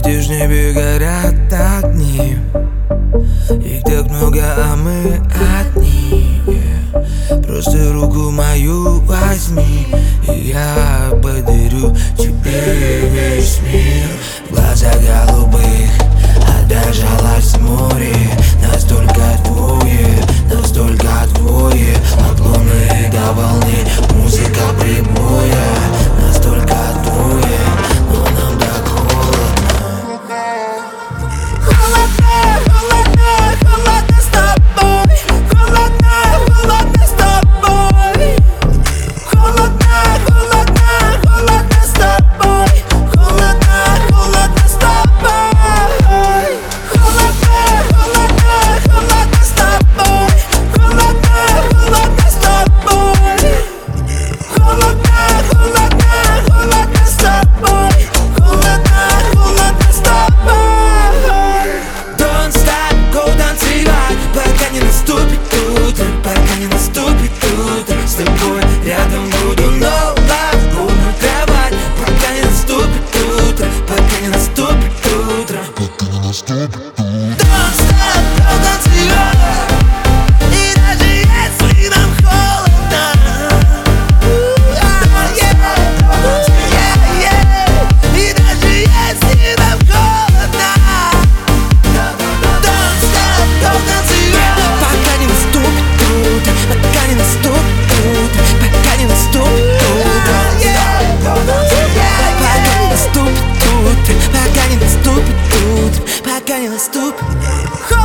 Видишь, в небе горят огни, их так много, а мы одни. Просто руку мою возьми, и я подарю тебе весь мир. В глазах голубых отражалось море, настолько твое, от луны до волны, музыка прибоя. Настолько твое, но нам так холодно. Холодно с тобой. Холодно с тобой. Холодно с тобой. Холодно с тобой. Холодно с тобой. Холодно с тобой. Холодно с тобой. Холодно с тобой. Don't stop, go танцевать, пока не наступит утро, пока не наступит утро. С тобой рядом буду, no love, лунную кровать, пока не наступит утро, пока не наступит утро. Don't stop, go танцевать. И даже если нам холодно, и даже если нам холодно, don't stop, go танцевать. Пока не наступит утро, пока не наступит утро, пока не наступит утро. Пока не наступит утро, пока не наступит утро, пока не наступит.